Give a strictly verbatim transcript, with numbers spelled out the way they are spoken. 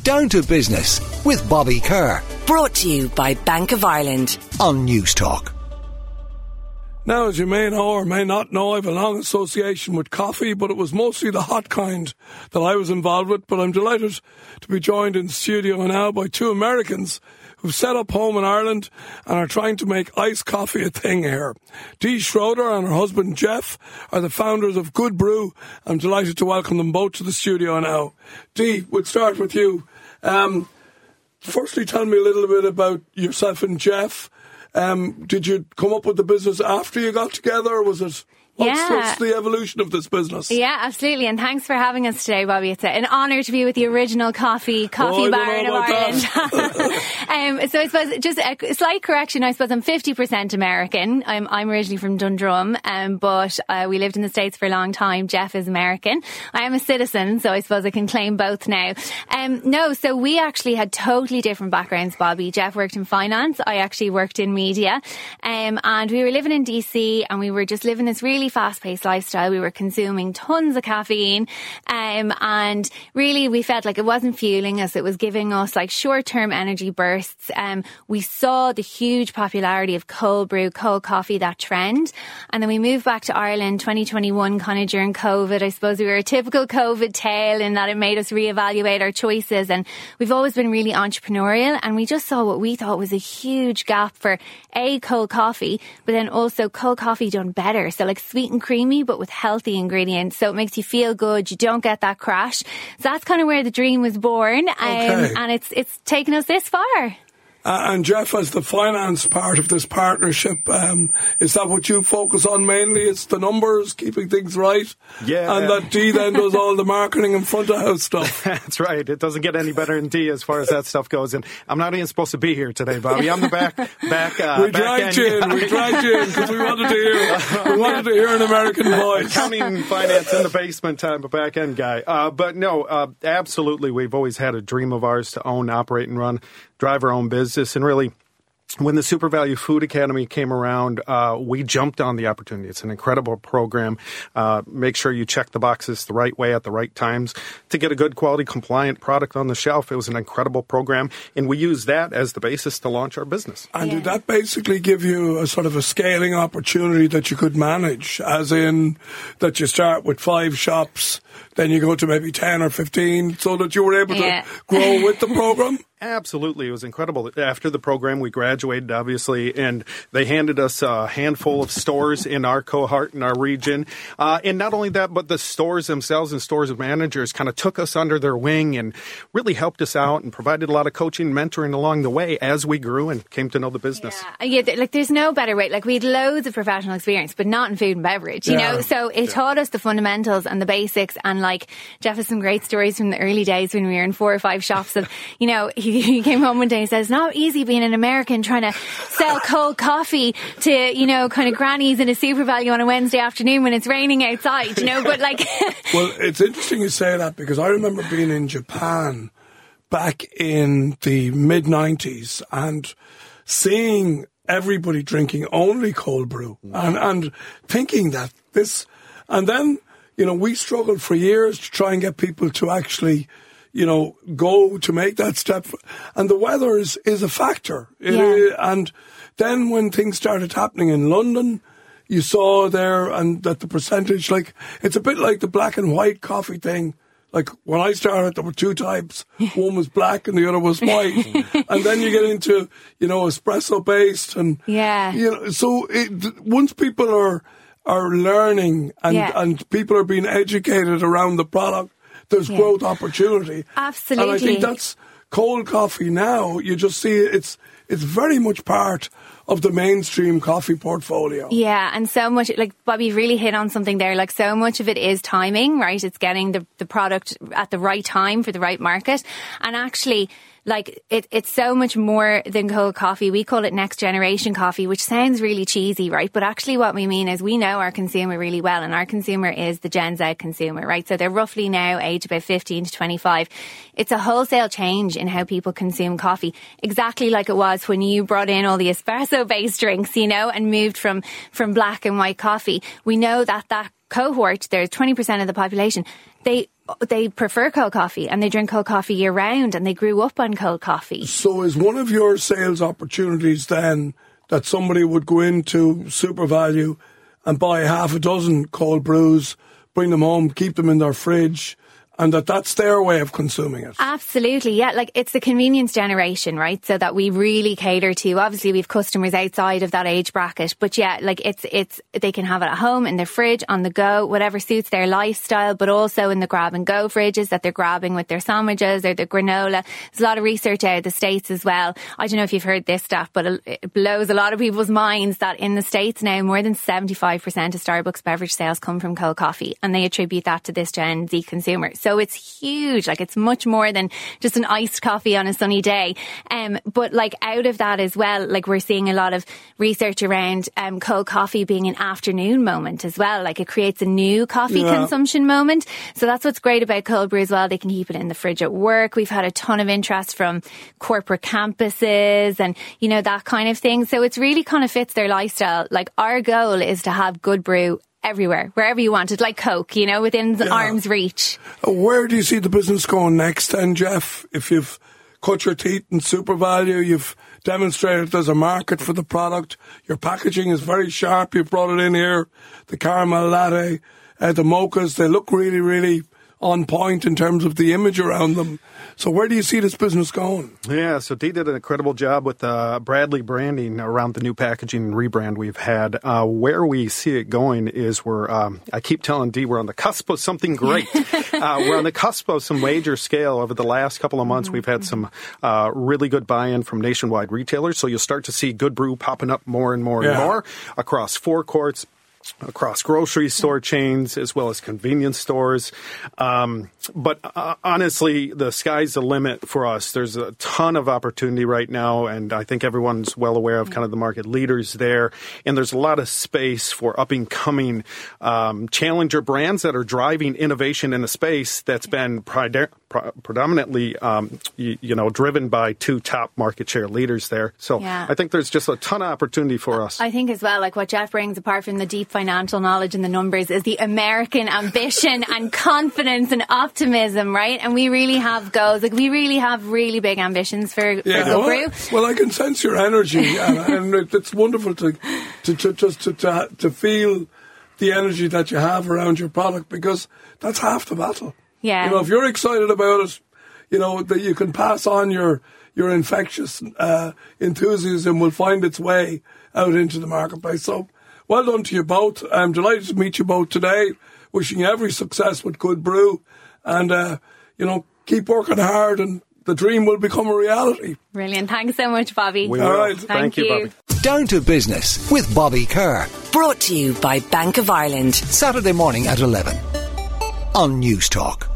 Down to Business with Bobby Kerr. Brought to you by Bank of Ireland on News Talk. Now, as you may know or may not know, I have a long association with coffee, but it was mostly the hot kind that I was involved with. But I'm delighted to be joined in studio now by two Americans who've set up home in Ireland and are trying to make iced coffee a thing here. Dee Schroeder and her husband Jeff are the founders of Good Brew. I'm delighted to welcome them both to the studio now. Dee, we'll start with you. Um, firstly, tell me a little bit about yourself and Jeff. Um, did you come up with the business after you got together, or was it... What's, yeah. what's the evolution of this business? Yeah, absolutely. And thanks for having us today, Bobby. It's an honour to be with the original coffee coffee oh, baron of Ireland. um, so I suppose just a slight correction. I suppose I'm fifty percent American. I'm, I'm originally from Dundrum, um, but uh, we lived in the States for a long time. Jeff is American. I am a citizen, so I suppose I can claim both now. Um, no, so we actually had totally different backgrounds, Bobby. Jeff worked in finance. I actually worked in media. Um, and we were living in D C and we were just living this really fast-paced lifestyle. We were consuming tons of caffeine, um, and really we felt like it wasn't fueling us. It was giving us like short-term energy bursts. Um, we saw the huge popularity of cold brew, cold coffee, that trend. And then we moved back to Ireland twenty twenty-one, kind of during COVID. I suppose we were a typical COVID tale in that it made us reevaluate our choices. And we've always been really entrepreneurial, and we just saw what we thought was a huge gap for A, cold coffee, but then also cold coffee done better. So like sweet and creamy, but with healthy ingredients. So it makes you feel good. You don't get that crash. So that's kind of where the dream was born. Um, okay. And it's it's taken us this far. Uh, and Jeff, as the finance part of this partnership, um, is that what you focus on mainly? It's the numbers, keeping things right? Yeah. And that Dee then does all the marketing and front of house stuff. That's right. It doesn't get any better than Dee as far as that stuff goes. And I'm not even supposed to be here today, Bobby. I'm the back, back, uh, we back dragged end. you in. We dragged you in because we wanted to hear, we wanted to hear an American voice. Accounting, finance in the basement type of back end guy. Uh, but no, uh, absolutely. We've always had a dream of ours to own, operate, and run, drive our own business. And really, when the Super Value Food Academy came around, uh, we jumped on the opportunity. It's an incredible program. Uh, make sure you check the boxes the right way at the right times to get a good quality, compliant product on the shelf. It was an incredible program, and we used that as the basis to launch our business. And Yeah. did that basically give you a sort of a scaling opportunity that you could manage, as in that you start with five shops, then you go to maybe ten or fifteen, so that you were able Yeah. to grow with the program? Absolutely. It was incredible. After the program, we graduated, obviously, and they handed us a handful of stores in our cohort, in our region. Uh, and not only that, but the stores themselves and stores managers kind of took us under their wing and really helped us out and provided a lot of coaching and mentoring along the way as we grew and came to know the business. Yeah, yeah th- like there's no better way. Like we had loads of professional experience, but not in food and beverage, you Yeah. know? So it Yeah. taught us the fundamentals and the basics. And like Jeff has some great stories from the early days when we were in four or five shops of, you know, he, he came home one day and says, it's not easy being an American trying to sell cold coffee to, you know, kind of grannies in a Super Value on a Wednesday afternoon when it's raining outside, you know, but like... Well, it's interesting you say that because I remember being in Japan back in the mid nineties and seeing everybody drinking only cold brew and, and thinking that this... And then, you know, we struggled for years to try and get people to actually... you know, go to make that step. And the weather is, is a factor. It, Yeah. And then when things started happening in London, you saw there and that the percentage, like, it's a bit like the black and white coffee thing. Like, when I started, there were two types. One was black and the other was white. And then you get into, you know, espresso-based. And, Yeah. you know, so it, once people are, are learning and, Yeah. and people are being educated around the product, there's Yeah. growth opportunity. Absolutely. And I think that's cold coffee now. You just see it's it's very much part of the mainstream coffee portfolio. Yeah, and so much, like Bobby really hit on something there, like so much of it is timing, right? It's getting the, the product at the right time for the right market. And actually, like it, it's so much more than cold coffee. We call it next generation coffee, which sounds really cheesy, right? But actually what we mean is we know our consumer really well, and our consumer is the Gen Z consumer, right? So they're roughly now aged about fifteen to twenty-five. It's a wholesale change in how people consume coffee, exactly like it was when you brought in all the espresso based drinks, you know, and moved from, from black and white coffee. We know that that cohort, there's twenty percent of the population, they they prefer cold coffee and they drink cold coffee year round and they grew up on cold coffee. So is one of your sales opportunities then that somebody would go into SuperValu and buy half a dozen cold brews, bring them home, keep them in their fridge, and that that's their way of consuming it? Absolutely, yeah. Like, it's the convenience generation, right? So that we really cater to. Obviously, we have customers outside of that age bracket, but yeah, like it's it's they can have it at home, in their fridge, on the go, whatever suits their lifestyle, but also in the grab and go fridges that they're grabbing with their sandwiches or their granola. There's a lot of research out of the States as well. I don't know if you've heard this stat, but it blows a lot of people's minds that in the States now, more than seventy-five percent of Starbucks beverage sales come from cold coffee, and they attribute that to this Gen Z consumer. So it's huge. Like, it's much more than just an iced coffee on a sunny day. Um, but like, out of that as well, like, we're seeing a lot of research around um, cold coffee being an afternoon moment as well. Like, it creates a new coffee yeah. consumption moment. So that's what's great about cold brew as well. They can keep it in the fridge at work. We've had a ton of interest from corporate campuses and, you know, that kind of thing. So it's really kind of fits their lifestyle. Like, our goal is to have good brew everywhere, wherever you want it, like Coke, you know, within yeah. arm's reach. Where do you see the business going next then, Jeff? If you've cut your teeth in SuperValu, you've demonstrated there's a market for the product, your packaging is very sharp, you've brought it in here, the caramel latte, uh, the mochas, they look really, really on point in terms of the image around them. So where do you see this business going? Yeah, so Dee did an incredible job with uh, Bradley branding around the new packaging and rebrand we've had. Uh, where we see it going is we're, um, I keep telling Dee, we're on the cusp of something great. uh, we're on the cusp of some major scale. Over the last couple of months, we've had some uh, really good buy-in from nationwide retailers. So you'll start to see Good Brew popping up more and more yeah. and more across forecourts, across grocery store chains, as well as convenience stores. Um, but uh, honestly, the sky's the limit for us. There's a ton of opportunity right now, and I think everyone's well aware of kind of the market leaders there. And there's a lot of space for up-and-coming um, challenger brands that are driving innovation in a space that's been pride- pre- predominantly, um, you, you know, driven by two top market share leaders there. So yeah. I think there's just a ton of opportunity for us. I think as well, like what Jeff brings, apart from the deep financial knowledge and the numbers, is the American ambition and confidence and optimism, right? And we really have goals. Like, we really have really big ambitions for, yeah, for Good well, Brew. Well, I can sense your energy, Anna, and it's wonderful to to, to just to, to to feel the energy that you have around your product, because that's half the battle. Yeah. You know, if you're excited about it, you know, that you can pass on your your infectious uh, enthusiasm will find its way out into the marketplace. So, well done to you both. I'm delighted to meet you both today. Wishing you every success with Good Brew. And, uh, you know, keep working hard and the dream will become a reality. Brilliant. Thanks so much, Bobby. We All will. right. Thank, Thank you, you, Bobby. Down to Business with Bobby Kerr. Brought to you by Bank of Ireland. Saturday morning at eleven on News Talk.